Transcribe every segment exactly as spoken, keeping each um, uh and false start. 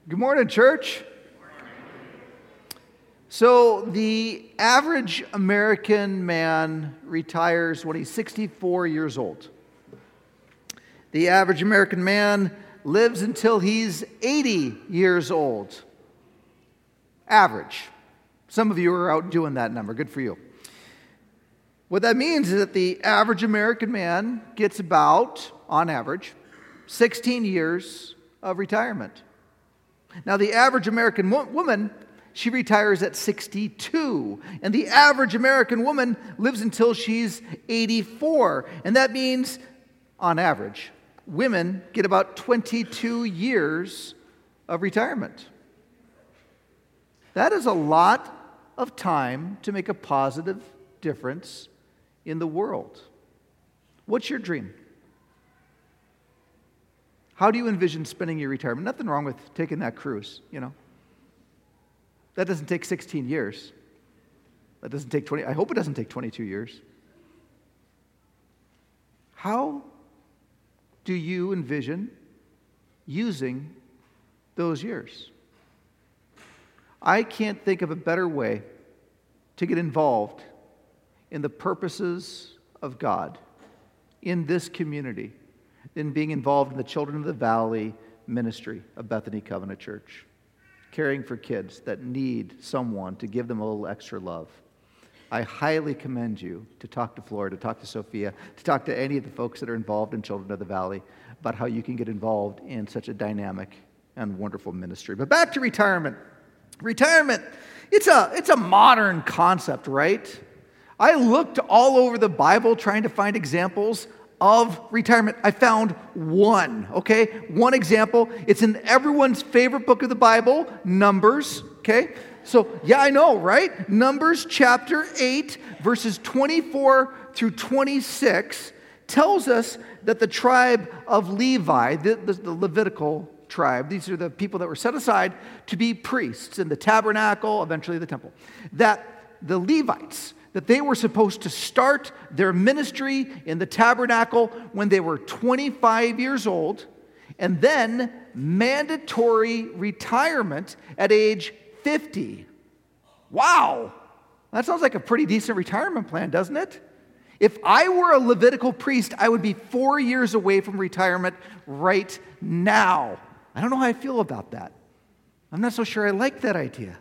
Good morning, church. So the average American man retires when he's sixty-four years old. The average American man lives until he's eighty years old. Average. Some of you are out doing that number. Good for you. What that means is that the average American man gets about, on average, sixteen years of retirement. Now, the average American wo- woman, she retires at sixty-two. And the average American woman lives until she's eighty-four. And that means, on average, women get about twenty-two years of retirement. That is a lot of time to make a positive difference in the world. What's your dream? How do you envision spending your retirement? Nothing wrong with taking that cruise, you know. That doesn't take sixteen years. That doesn't take twenty. I hope it doesn't take twenty-two years. How do you envision using those years? I can't think of a better way to get involved in the purposes of God in this community than being involved in the Children of the Valley ministry of Bethany Covenant Church, caring for kids that need someone to give them a little extra love. I highly commend you to talk to Flora, to talk to Sophia, to talk to any of the folks that are involved in Children of the Valley about how you can get involved in such a dynamic and wonderful ministry. But back to retirement. Retirement, it's a, it's a modern concept, right? I looked all over the Bible trying to find examples of retirement. I found one, okay? One example. It's in everyone's favorite book of the Bible, Numbers, okay? So, yeah, I know, right? Numbers chapter eight, verses twenty-four through twenty-six tells us that the tribe of Levi, the, the, the Levitical tribe, these are the people that were set aside to be priests in the tabernacle, eventually the temple, that the Levites, that they were supposed to start their ministry in the tabernacle when they were twenty-five years old, and then mandatory retirement at age fifty. Wow! That sounds like a pretty decent retirement plan, doesn't it? If I were a Levitical priest, I would be four years away from retirement right now. I don't know how I feel about that. I'm not so sure I like that idea.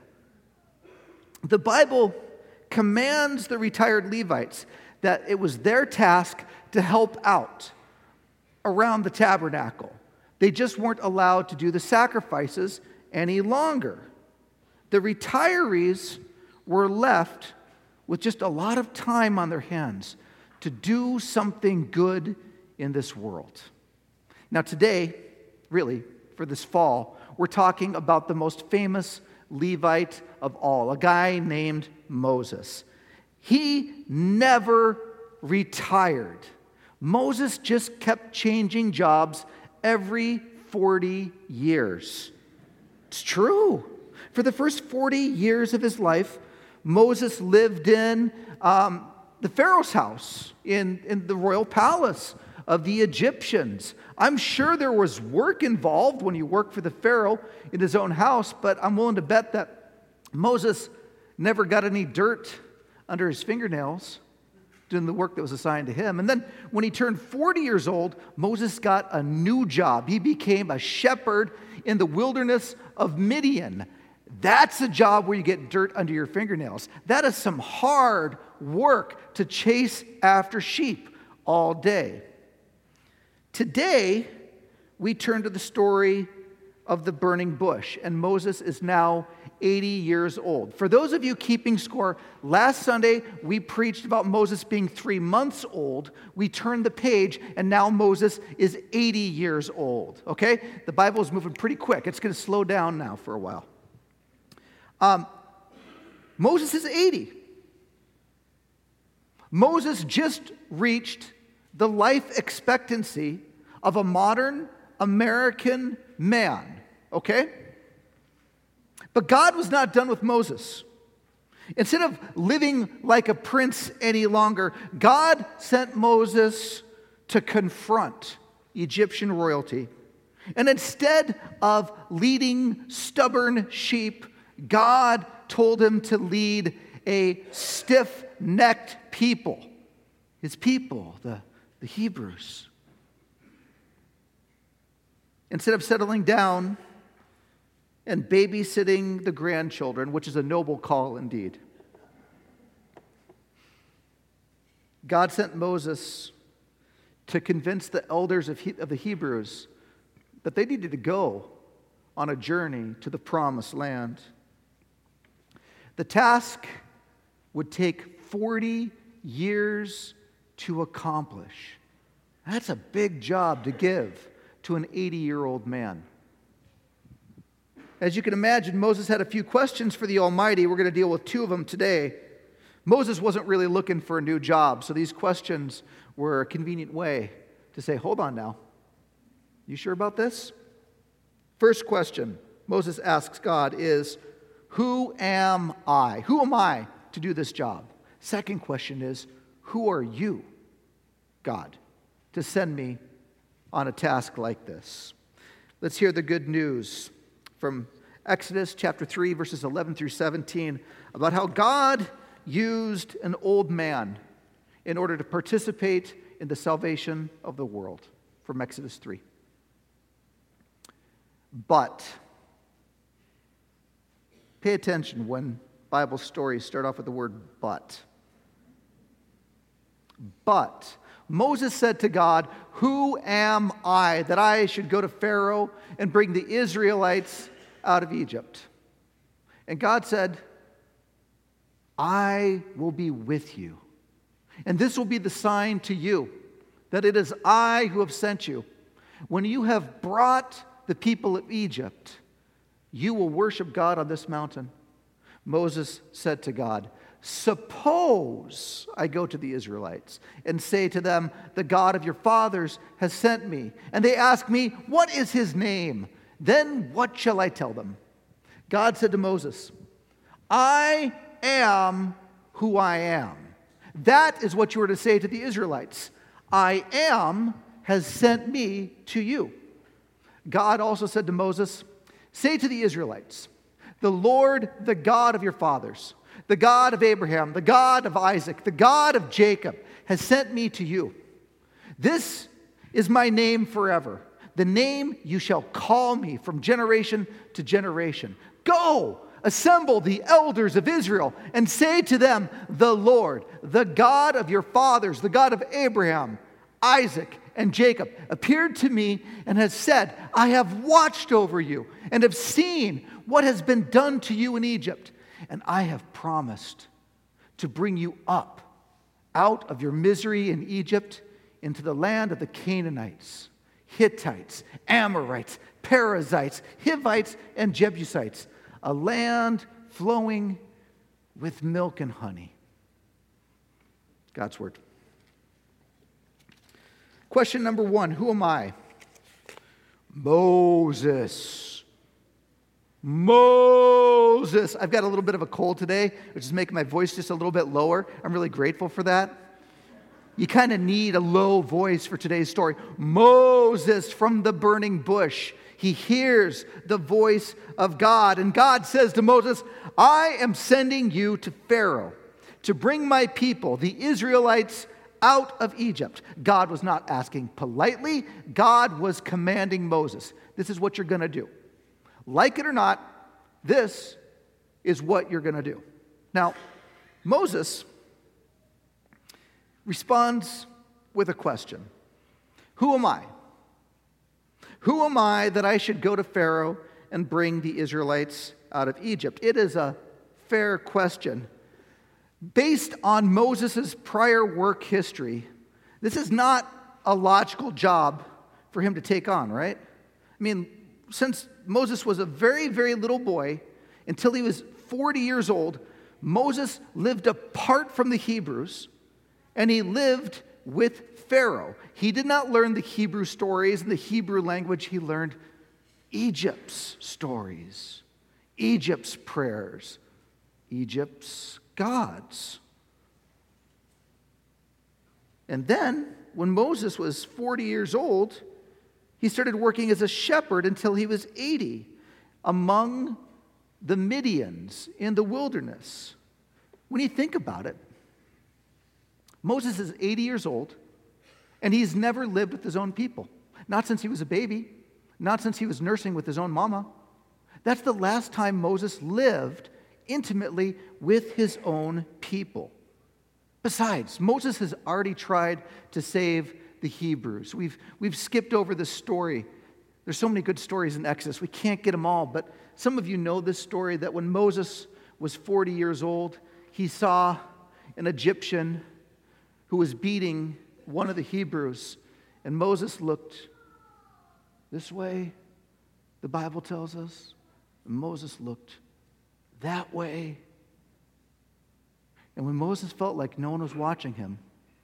The Bible commands the retired Levites that it was their task to help out around the tabernacle. They just weren't allowed to do the sacrifices any longer. The retirees were left with just a lot of time on their hands to do something good in this world. Now today, really, for this fall, we're talking about the most famous Levite of all, a guy named Moses. He never retired. Moses just kept changing jobs every forty years. It's true. For the first forty years of his life, Moses lived in um, the Pharaoh's house, in, in the royal palace of the Egyptians. I'm sure there was work involved when he worked for the Pharaoh in his own house, but I'm willing to bet that Moses never got any dirt under his fingernails doing the work that was assigned to him. And then when he turned forty years old, Moses got a new job. He became a shepherd in the wilderness of Midian. That's a job where you get dirt under your fingernails. That is some hard work to chase after sheep all day. Today, we turn to the story of the burning bush, and Moses is now eighty years old. For those of you keeping score, last Sunday we preached about Moses being three months old. We turned the page, and now Moses is eighty years old, okay? The Bible is moving pretty quick. It's going to slow down now for a while. Um, Moses is eighty. Moses just reached the life expectancy of a modern American man, okay? But God was not done with Moses. Instead of living like a prince any longer, God sent Moses to confront Egyptian royalty And instead of leading stubborn sheep, God told him to lead a stiff-necked people. His people, the, the Hebrews. Instead of settling down and babysitting the grandchildren, which is a noble call indeed, God sent Moses to convince the elders of, he, of the Hebrews that they needed to go on a journey to the promised land. The task would take forty years to accomplish. That's a big job to give to an eighty-year-old man. As you can imagine, Moses had a few questions for the Almighty. We're going to deal with two of them today. Moses wasn't really looking for a new job, so these questions were a convenient way to say, hold on now. You sure about this? First question Moses asks God is, who am I? Who am I to do this job? Second question is, who are you, God, to send me on a task like this? Let's hear the good news from Exodus chapter three, verses eleven through seventeen, about how God used an old man in order to participate in the salvation of the world. From Exodus three. But, pay attention when Bible stories start off with the word but. But Moses said to God, who am I that I should go to Pharaoh and bring the Israelites out of Egypt? And God said, I will be with you. And this will be the sign to you that it is I who have sent you. When you have brought the people of Egypt, you will worship God on this mountain. Moses said to God, suppose I go to the Israelites and say to them, the God of your fathers has sent me. And they ask me, what is his name? Then what shall I tell them? God said to Moses, I am who I am. That is what you are to say to the Israelites. I am has sent me to you. God also said to Moses, say to the Israelites, the Lord, the God of your fathers, the God of Abraham, the God of Isaac, the God of Jacob, has sent me to you. This is my name forever, the name you shall call me from generation to generation. Go, assemble the elders of Israel and say to them, the Lord, the God of your fathers, the God of Abraham, Isaac, and Jacob, appeared to me and has said, I have watched over you and have seen what has been done to you in Egypt. And I have promised to bring you up out of your misery in Egypt into the land of the Canaanites, Hittites, Amorites, Perizzites, Hivites, and Jebusites, a land flowing with milk and honey. God's word. Question number one, who am I? Moses. Moses. I've got a little bit of a cold today, which is making my voice just a little bit lower. I'm really grateful for that. You kind of need a low voice for today's story. Moses from the burning bush. He hears the voice of God. And God says to Moses, I am sending you to Pharaoh to bring my people, the Israelites, out of Egypt. God was not asking politely. God was commanding Moses. This is what you're going to do. Like it or not, this is what you're going to do. Now, Moses responds with a question. Who am I? Who am I that I should go to Pharaoh and bring the Israelites out of Egypt? It is a fair question. Based on Moses' prior work history, this is not a logical job for him to take on, right? I mean, since Moses was a very, very little boy, until he was forty years old, Moses lived apart from the Hebrews, and he lived with Pharaoh. He did not learn the Hebrew stories and the Hebrew language. He learned Egypt's stories, Egypt's prayers, Egypt's gods. And then, when Moses was forty years old, He started working as a shepherd until he was eighty among the Midians in the wilderness. When you think about it, Moses is eighty years old, and he's never lived with his own people. Not since he was a baby, not since he was nursing with his own mama. That's the last time Moses lived intimately with his own people. Besides, Moses has already tried to save the Hebrews. We've, we've skipped over this story. There's so many good stories in Exodus. We can't get them all, but some of you know this story that when Moses was forty years old, he saw an Egyptian who was beating one of the Hebrews, and Moses looked this way, the Bible tells us, and Moses looked that way. And when Moses felt like no one was watching him,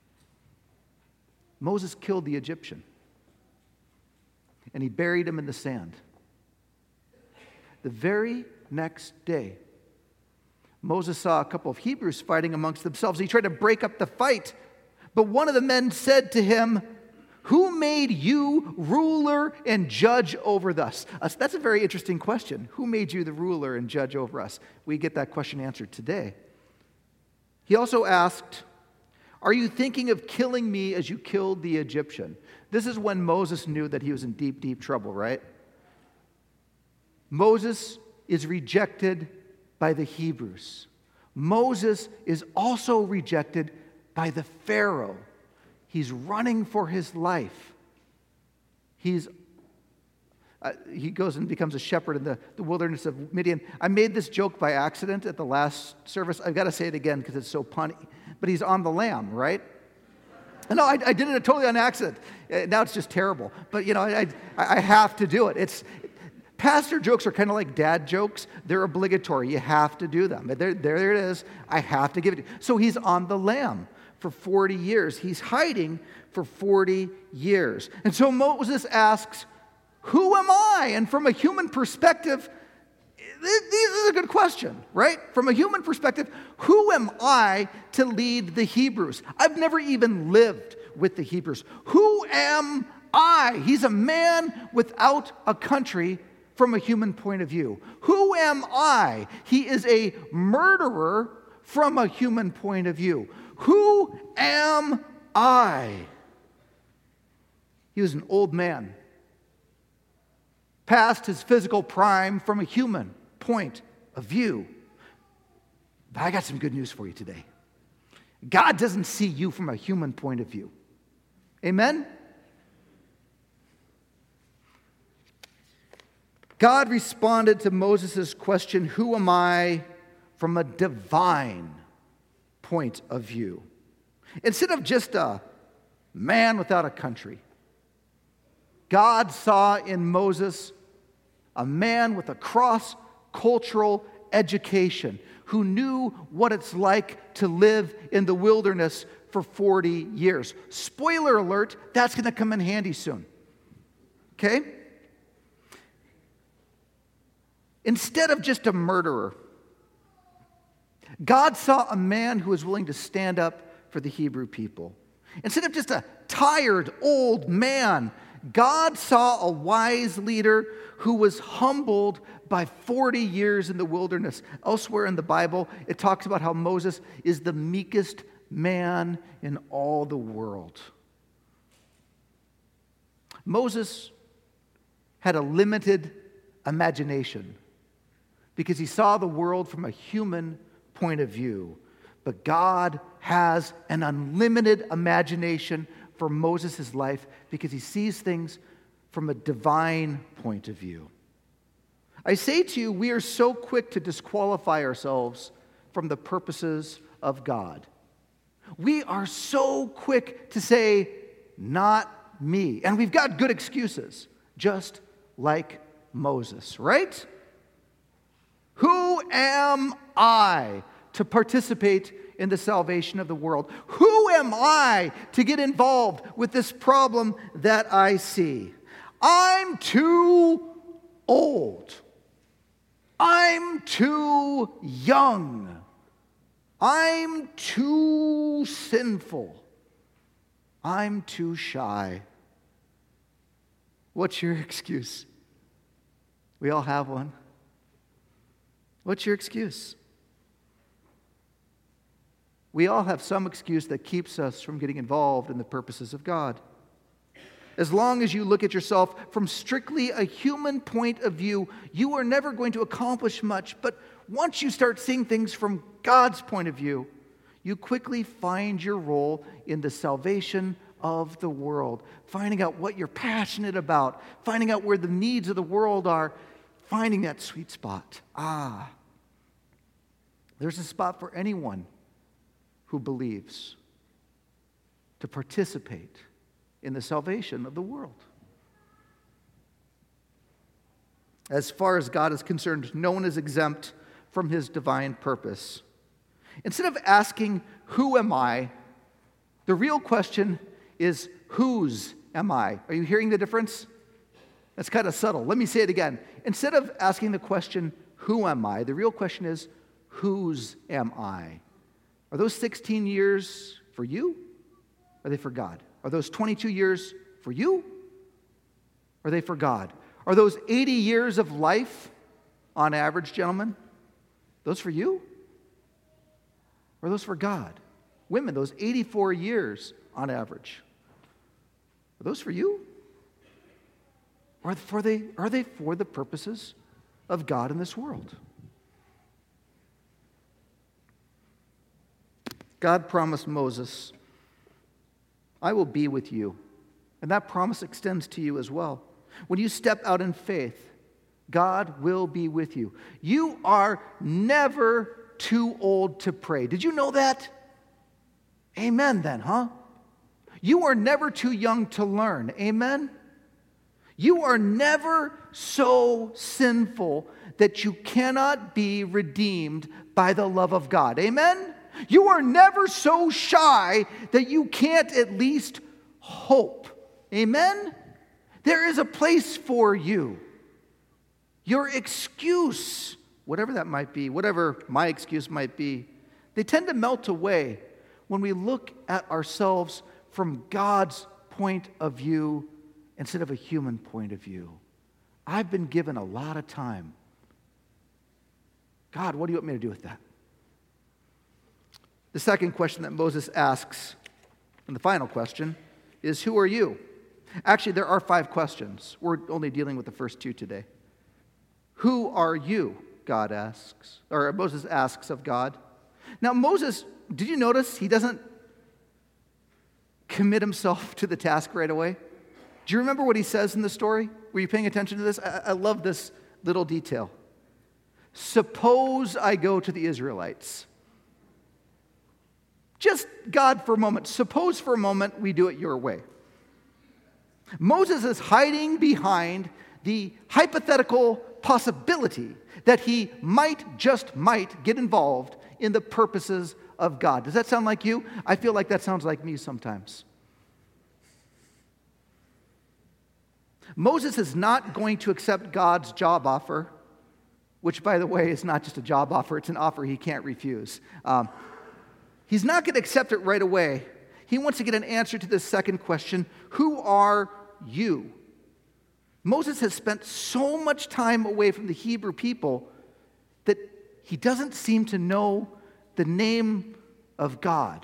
Moses killed the Egyptian, and he buried him in the sand. The very next day, Moses saw a couple of Hebrews fighting amongst themselves. He tried to break up the fight, but one of the men said to him, "Who made you ruler and judge over us?" Uh, that's a very interesting question. Who made you the ruler and judge over us? We get that question answered today. He also asked, "Are you thinking of killing me as you killed the Egyptian?" This is when Moses knew that he was in deep, deep trouble, right? Moses is rejected by the Hebrews. Moses is also rejected by the Pharaoh. He's running for his life. He's uh, he goes and becomes a shepherd in the, the wilderness of Midian. I made this joke by accident at the last service. I've got to say it again because it's so punny. But he's on the lamb, right? No, I, I did it totally on accident. Uh, now it's just terrible. But, you know, I, I, I have to do it. It's pastor jokes are kind of like dad jokes. They're obligatory. You have to do them. There, there it is. I have to give it. So he's on the lamb for forty years. He's hiding for forty years. And so Moses asks, "Who am I?" And from a human perspective, this is a good question, right? From a human perspective, who am I to lead the Hebrews? I've never even lived with the Hebrews. Who am I? He's a man without a country from a human point of view. Who am I? He is a murderer from a human point of view. Who am I? He was an old man, past his physical prime from a human point of view. But I got some good news for you today. God doesn't see you from a human point of view. Amen? God responded to Moses' question, "Who am I?" from a divine point of view. Instead of just a man without a country, God saw in Moses a man with a cross-cultural education who knew what it's like to live in the wilderness for forty years. Spoiler alert, that's going to come in handy soon. Okay? Instead of just a murderer, God saw a man who was willing to stand up for the Hebrew people. Instead of just a tired old man, God saw a wise leader who was humbled by forty years in the wilderness. Elsewhere in the Bible, it talks about how Moses is the meekest man in all the world. Moses had a limited imagination because he saw the world from a human point of view. But God has an unlimited imagination for Moses' life because he sees things from a divine point of view. I say to you, we are so quick to disqualify ourselves from the purposes of God. We are so quick to say, "Not me." And we've got good excuses, just like Moses, right? Who am I to participate in the salvation of the world? Who am I to get involved with this problem that I see? I'm too old. I'm too young. I'm too sinful. I'm too shy. What's your excuse? We all have one. What's your excuse? We all have some excuse that keeps us from getting involved in the purposes of God. As long as you look at yourself from strictly a human point of view, you are never going to accomplish much. But once you start seeing things from God's point of view, you quickly find your role in the salvation of the world, finding out what you're passionate about, finding out where the needs of the world are, finding that sweet spot. Ah, there's a spot for anyone who believes to participate in the salvation of the world. As far as God is concerned, no one is exempt from his divine purpose. Instead of asking, who am I? The real question is, whose am I? Are you hearing the difference? That's kind of subtle. Let me say it again. Instead of asking the question, who am I? The real question is, whose am I? Are those sixteen years for you? Are they for God? Are those twenty-two years for you? Are they for God? Are those eighty years of life, on average, gentlemen, those for you? Or are those for God? Women, those eighty-four years on average, are those for you? Or are they, are they for the purposes of God in this world? God promised Moses, I will be with you. And that promise extends to you as well. When you step out in faith, God will be with you. You are never too old to pray. Did you know that? Amen then, huh? You are never too young to learn. Amen? You are never so sinful that you cannot be redeemed by the love of God. Amen? You are never so shy that you can't at least hope. Amen? There is a place for you. Your excuse, whatever that might be, whatever my excuse might be, they tend to melt away when we look at ourselves from God's point of view instead of a human point of view. I've been given a lot of time. God, what do you want me to do with that? The second question that Moses asks, and the final question, is who are you? Actually, there are five questions. We're only dealing with the first two today. Who are you? God asks, or Moses asks of God. Now, Moses, did you notice he doesn't commit himself to the task right away? Do you remember what he says in the story? Were you paying attention to this? I, I love this little detail. Suppose I go to the Israelites. Just, God, for a moment, suppose for a moment we do it your way. Moses is hiding behind the hypothetical possibility that he might, just might, get involved in the purposes of God. Does that sound like you? I feel like that sounds like me sometimes. Moses is not going to accept God's job offer, which, by the way, is not just a job offer, it's an offer he can't refuse. Um, He's not going to accept it right away. He wants to get an answer to this second question, who are you? Moses has spent so much time away from the Hebrew people that he doesn't seem to know the name of God.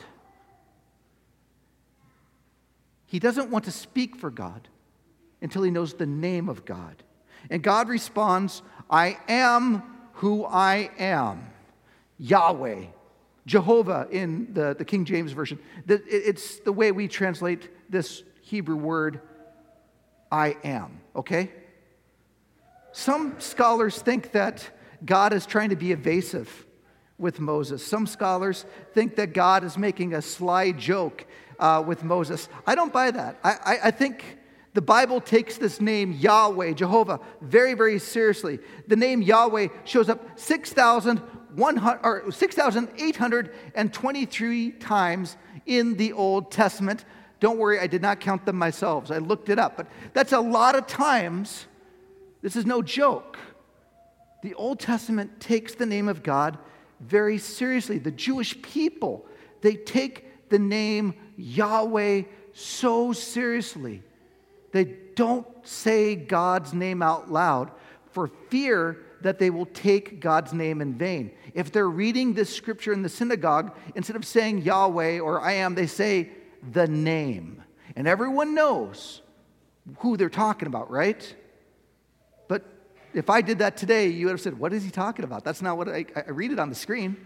He doesn't want to speak for God until he knows the name of God. And God responds, I am who I am, Yahweh. Jehovah in the, the King James Version. It's the way we translate this Hebrew word, I am, okay? Some scholars think that God is trying to be evasive with Moses. Some scholars think that God is making a sly joke uh, with Moses. I don't buy that. I, I, I think the Bible takes this name Yahweh, Jehovah, very, very seriously. The name Yahweh shows up six thousand eight hundred twenty-three times in the Old Testament. Don't worry, I did not count them myself. I looked it up. But that's a lot of times. This is no joke. The Old Testament takes the name of God very seriously. The Jewish people, they take the name Yahweh so seriously They don't say God's name out loud for fear that they will take God's name in vain. If they're reading this scripture in the synagogue, instead of saying Yahweh or I am, they say the name. And everyone knows who they're talking about, right? But if I did that today, you would have said, what is he talking about? That's not what I, I read it on the screen.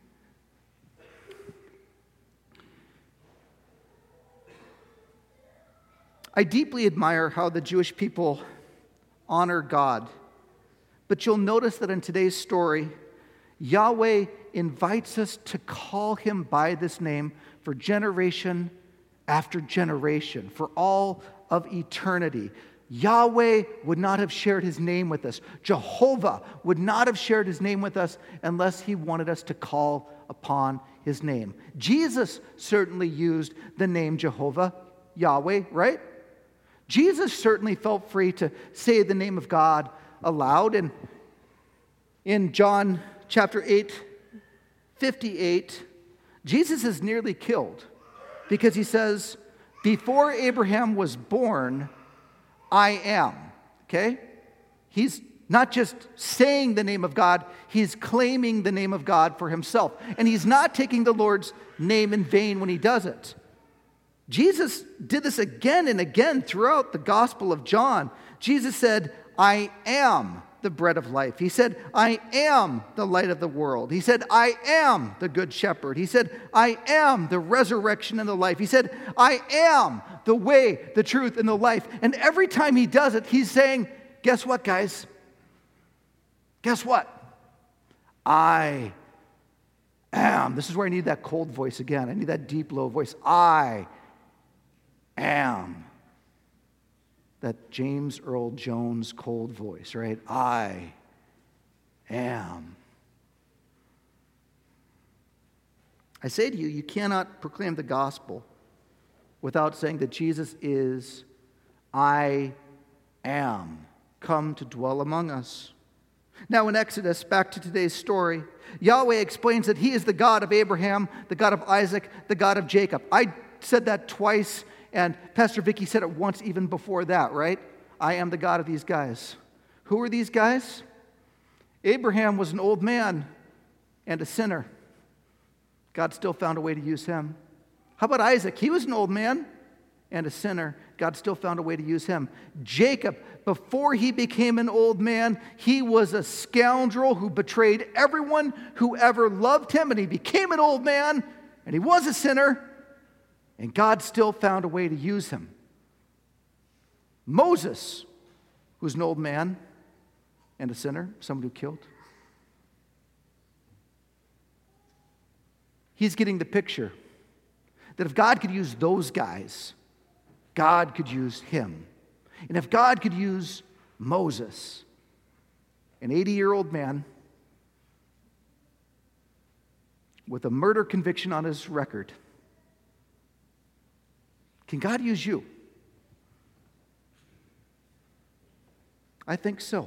I deeply admire how the Jewish people honor God. But you'll notice that in today's story, Yahweh invites us to call him by this name for generation after generation, for all of eternity. Yahweh would not have shared his name with us. Jehovah would not have shared his name with us unless he wanted us to call upon his name. Jesus certainly used the name Jehovah, Yahweh, right? Jesus certainly felt free to say the name of God aloud. And in John chapter eight, fifty-eight, Jesus is nearly killed because he says, before Abraham was born, I am. Okay? He's not just saying the name of God, he's claiming the name of God for himself. And he's not taking the Lord's name in vain when he does it. Jesus did this again and again throughout the Gospel of John. Jesus said, I am the bread of life. He said, I am the light of the world. He said, I am the good shepherd. He said, I am the resurrection and the life. He said, I am the way, the truth, and the life. And every time he does it, he's saying, guess what, guys? Guess what? I am. This is where I need that cold voice again. I need that deep, low voice. I am. That James Earl Jones cold voice, right? I am. I say to you, you cannot proclaim the gospel without saying that Jesus is, I am, come to dwell among us. Now in Exodus, back to today's story, Yahweh explains that he is the God of Abraham, the God of Isaac, the God of Jacob. I said that twice, and Pastor Vicky said it once even before that, right? I am the God of these guys. Who are these guys? Abraham was an old man and a sinner. God still found a way to use him. How about Isaac? He was an old man and a sinner. God still found a way to use him. Jacob, before he became an old man, he was a scoundrel who betrayed everyone who ever loved him, and he became an old man, and he was a sinner, and God still found a way to use him. Moses, who's an old man and a sinner, someone who killed. He's getting the picture that if God could use those guys, God could use him. And if God could use Moses, an eighty-year-old man with a murder conviction on his record, can God use you? I think so.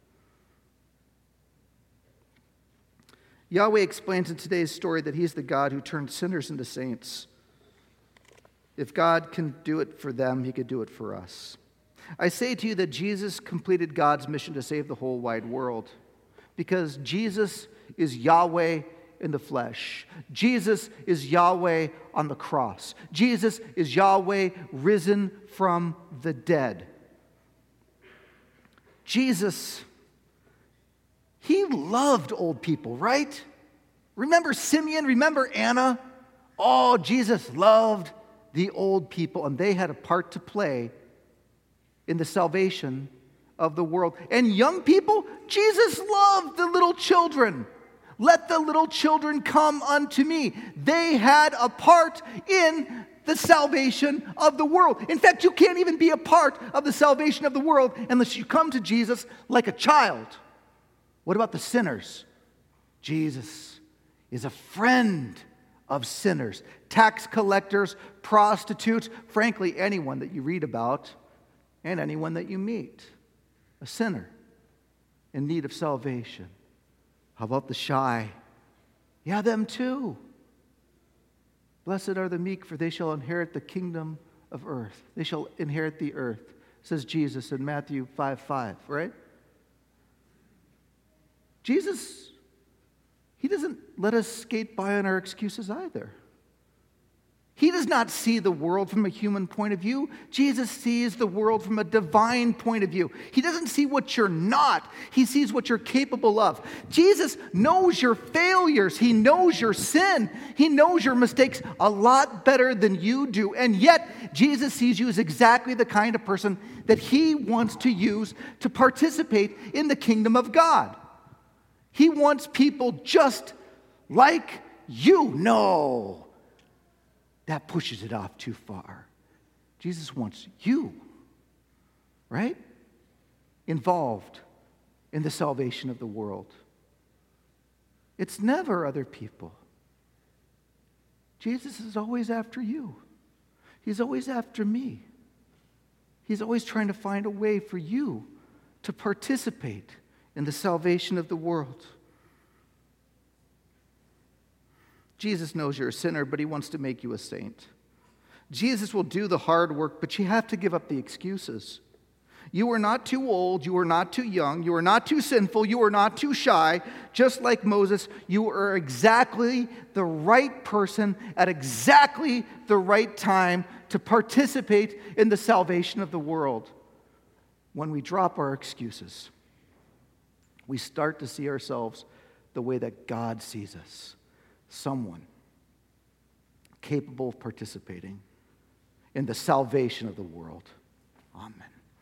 Yahweh explains in today's story that he's the God who turned sinners into saints. If God can do it for them, he could do it for us. I say to you that Jesus completed God's mission to save the whole wide world because Jesus is Yahweh in the flesh. Jesus is Yahweh on the cross. Jesus is Yahweh risen from the dead. Jesus, he loved old people, right? Remember Simeon? Remember Anna? Oh, Jesus loved the old people, and they had a part to play in the salvation of the world. And young people, Jesus loved the little children. Let the little children come unto me. They had a part in the salvation of the world. In fact, you can't even be a part of the salvation of the world unless you come to Jesus like a child. What about the sinners? Jesus is a friend of sinners, tax collectors, prostitutes, frankly, anyone that you read about and anyone that you meet. A sinner in need of salvation. How about the shy? Yeah, them too. Blessed are the meek, for they shall inherit the kingdom of earth. They shall inherit the earth. says Jesus in Matthew five five, right? Jesus, he doesn't let us skate by on our excuses either. He does not see the world from a human point of view. Jesus sees the world from a divine point of view. He doesn't see what you're not. He sees what you're capable of. Jesus knows your failures. He knows your sin. He knows your mistakes a lot better than you do. And yet, Jesus sees you as exactly the kind of person that he wants to use to participate in the kingdom of God. He wants people just like you. No. That pushes it off too far. Jesus wants you, right? Involved in the salvation of the world. It's never other people. Jesus is always after you. He's always after me. He's always trying to find a way for you to participate in the salvation of the world. Jesus knows you're a sinner, but he wants to make you a saint. Jesus will do the hard work, but you have to give up the excuses. You are not too old, you are not too young, you are not too sinful, you are not too shy. Just like Moses, you are exactly the right person at exactly the right time to participate in the salvation of the world. When we drop our excuses, we start to see ourselves the way that God sees us. Someone capable of participating in the salvation of the world. Amen.